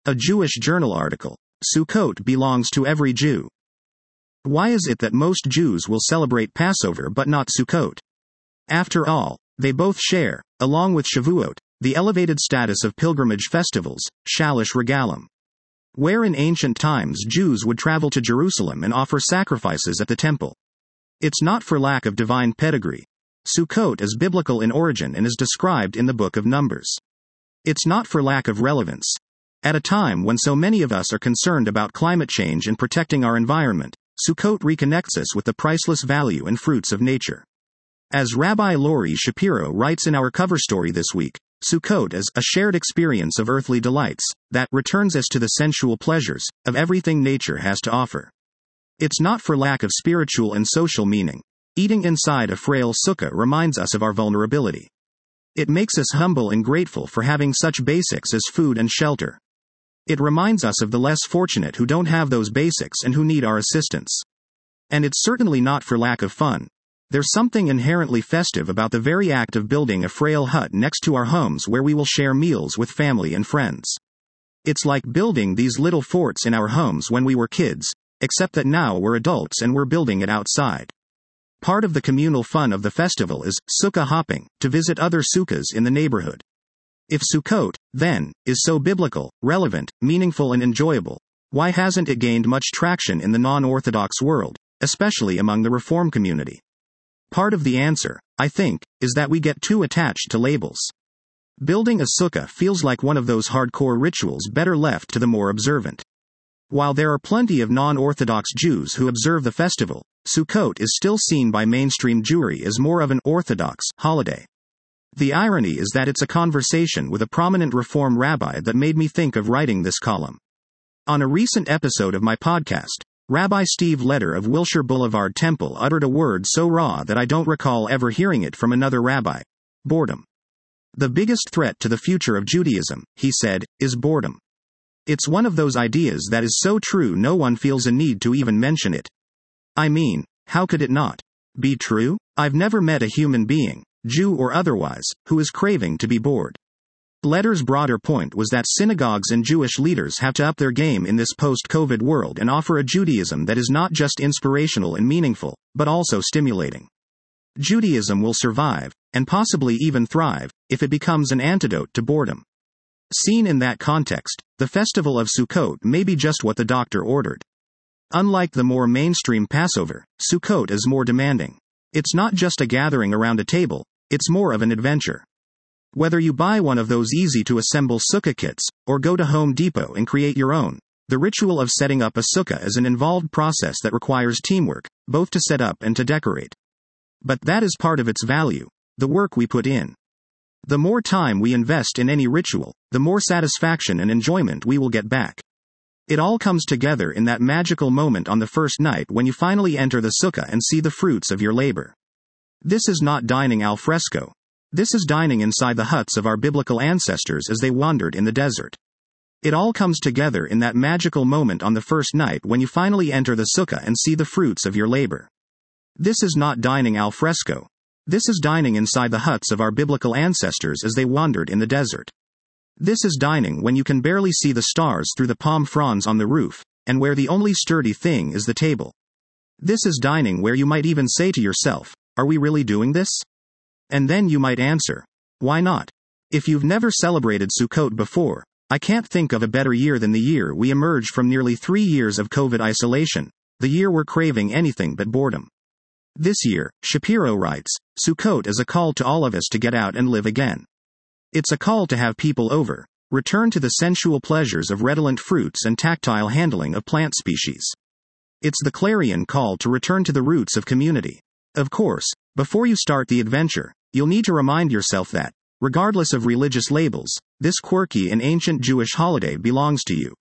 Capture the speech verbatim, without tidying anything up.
A Jewish journal article. Sukkot belongs to every Jew. Why is it that most Jews will celebrate Passover but not Sukkot? After all, they both share, along with Shavuot, the elevated status of pilgrimage festivals, Shalosh Regalim, where in ancient times Jews would travel to Jerusalem and offer sacrifices at the temple. It's not for lack of divine pedigree. Sukkot is biblical in origin and is described in the book of Numbers. It's not for lack of relevance. At a time when so many of us are concerned about climate change and protecting our environment, Sukkot reconnects us with the priceless value and fruits of nature. As Rabbi Lori Shapiro writes in our cover story this week, Sukkot is a shared experience of earthly delights that returns us to the sensual pleasures of everything nature has to offer. It's not for lack of spiritual and social meaning. Eating inside a frail sukkah reminds us of our vulnerability. It makes us humble and grateful for having such basics as food and shelter. It reminds us of the less fortunate who don't have those basics and who need our assistance. And it's certainly not for lack of fun. There's something inherently festive about the very act of building a frail hut next to our homes where we will share meals with family and friends. It's like building these little forts in our homes when we were kids, except that now we're adults and we're building it outside. Part of the communal fun of the festival is sukkah hopping, to visit other sukkahs in the neighborhood. If Sukkot, then, is so biblical, relevant, meaningful and enjoyable, why hasn't it gained much traction in the non-Orthodox world, especially among the Reform community? Part of the answer, I think, is that we get too attached to labels. Building a sukkah feels like one of those hardcore rituals better left to the more observant. While there are plenty of non-Orthodox Jews who observe the festival, Sukkot is still seen by mainstream Jewry as more of an Orthodox holiday. The irony is that it's a conversation with a prominent Reform rabbi that made me think of writing this column. On a recent episode of my podcast, Rabbi Steve Leder of Wilshire Boulevard Temple uttered a word so raw that I don't recall ever hearing it from another rabbi: boredom. The biggest threat to the future of Judaism, he said, is boredom. It's one of those ideas that is so true no one feels a need to even mention it. I mean, how could it not be true? I've never met a human being, Jew or otherwise, who is craving to be bored. Leder's broader point was that synagogues and Jewish leaders have to up their game in this post-COVID world and offer a Judaism that is not just inspirational and meaningful, but also stimulating. Judaism will survive, and possibly even thrive, if it becomes an antidote to boredom. Seen in that context, the festival of Sukkot may be just what the doctor ordered. Unlike the more mainstream Passover, Sukkot is more demanding. It's not just a gathering around a table, it's more of an adventure. Whether you buy one of those easy-to-assemble sukkah kits, or go to Home Depot and create your own, the ritual of setting up a sukkah is an involved process that requires teamwork, both to set up and to decorate. But that is part of its value, the work we put in. The more time we invest in any ritual, the more satisfaction and enjoyment we will get back. It all comes together in that magical moment on the first night when you finally enter the sukkah and see the fruits of your labor. This is not dining al fresco. This is dining inside the huts of our biblical ancestors as they wandered in the desert. It all comes together in that magical moment on the first night when you finally enter the sukkah and see the fruits of your labor. This is not dining al fresco. This is dining inside the huts of our biblical ancestors as they wandered in the desert. This is dining when you can barely see the stars through the palm fronds on the roof, and where the only sturdy thing is the table. This is dining where you might even say to yourself, "Are we really doing this?" And then you might answer, "Why not?" If you've never celebrated Sukkot before, I can't think of a better year than the year we emerged from nearly three years of COVID isolation, the year we're craving anything but boredom. This year, Shapiro writes, Sukkot is a call to all of us to get out and live again. It's a call to have people over, return to the sensual pleasures of redolent fruits and tactile handling of plant species. It's the clarion call to return to the roots of community. Of course, before you start the adventure, you'll need to remind yourself that, regardless of religious labels, this quirky and ancient Jewish holiday belongs to you.